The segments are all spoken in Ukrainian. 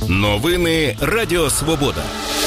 Новини Радіо Свобода.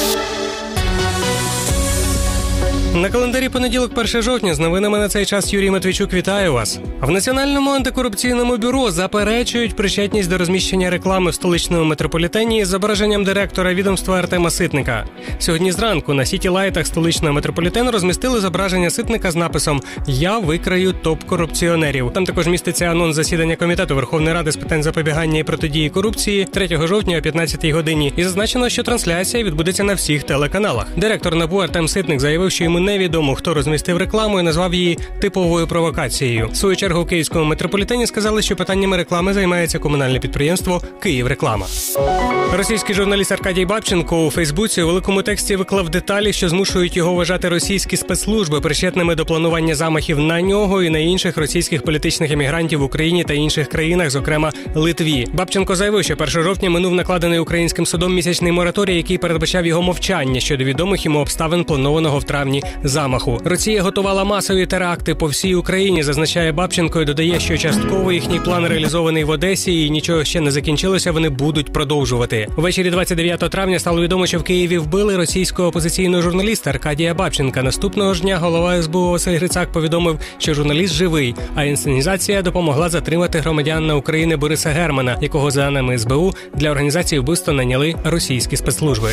На календарі понеділок, 1 жовтня. З новинами на цей час Юрій Матвійчук. Вітаю вас. В Національному антикорупційному бюро заперечують причетність до розміщення реклами в столичному метрополітені з зображенням директора відомства Артема Ситника. Сьогодні зранку на сіті-лайтах столичного метрополітену розмістили зображення Ситника з написом «Я викрию топ-корупціонерів». Там також міститься анонс засідання Комітету Верховної Ради з питань запобігання і протидії корупції 3 жовтня о 15-й годині. І зазначено, що трансляція відбудеться на всіх телеканалах. Директор НАБУ Артем Ситник заявив, що йому невідомо, хто розмістив рекламу, і назвав її типовою провокацією. В свою чергу у київському метрополітені сказали, що питаннями реклами займається комунальне підприємство «Київреклама». Російський журналіст Аркадій Бабченко у Фейсбуці у великому тексті виклав деталі, що змушують його вважати російські спецслужби причетними до планування замахів на нього і на інших російських політичних емігрантів в Україні та інших країнах, зокрема Литві. Бабченко заявив, що 1 жовтня минув накладений українським судом місячний мораторій, який передбачав його мовчання щодо відомих йому обставин планованого в травні замаху. Росія готувала масові теракти по всій Україні, зазначає Бабченко, і додає, що частково їхній план реалізований в Одесі і нічого ще не закінчилося, вони будуть продовжувати. Ввечері 29 травня стало відомо, що в Києві вбили російського опозиційного журналіста Аркадія Бабченка. Наступного ж дня голова СБУ Василь Грицак повідомив, що журналіст живий, а інсценізація допомогла затримати громадянина України Бориса Германа, якого, за даними СБУ, для організації вбивства наняли російські спецслужби.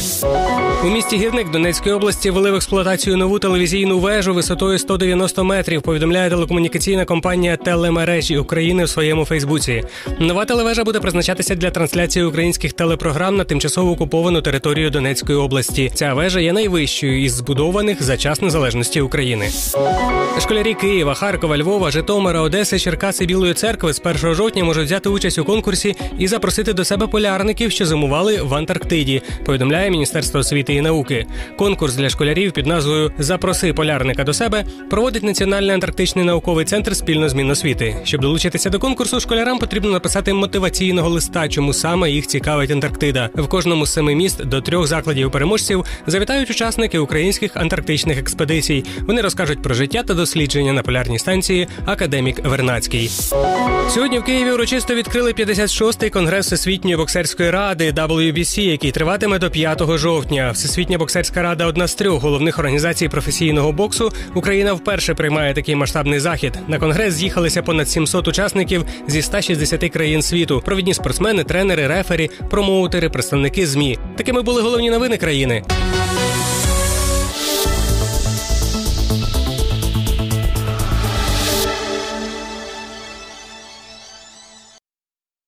У місті Гірник Донецької області ввели в експлуатацію нову телевізійну вежу висотою 190 метрів, повідомляє телекомунікаційна компанія «Телемережі України» в своєму Фейсбуці. Нова телевежа буде призначатися для трансляції українських телепрограм на тимчасово окуповану територію Донецької області. Ця вежа є найвищою із збудованих за час незалежності України. Школярі Києва, Харкова, Львова, Житомира, Одеси, Черкас і Білої Церкви з 1 жовтня можуть взяти участь у конкурсі і запросити до себе полярників, що зимували в Антарктиді, повідомляє Міністерство освіти і науки. Конкурс для школярів під назвою «Запроси полярника до себе» проводить Національний антарктичний науковий центр спільно з Міносвіти. Щоб долучитися до конкурсу, школярам потрібно написати мотиваційного листа, чому саме їх цікавить Антарктида. В кожному з 7 міст до 3 закладів-переможців завітають учасники українських антарктичних експедицій. Вони розкажуть про життя та дослідження на полярній станції «Академік Вернадський». Сьогодні в Києві урочисто відкрили 56-й конгрес Всесвітньої боксерської ради WBC, який триватиме до 5 жовтня. Всесвітня боксерська рада – одна з 3 головних організацій професійного боксу. Україна вперше приймає такий масштабний захід. На конгрес з'їхалися понад 700 учасників зі 160 країн світу. Провідні спортсмени, тренери, рефері, промоутери, представники ЗМІ. Такими були головні новини країни.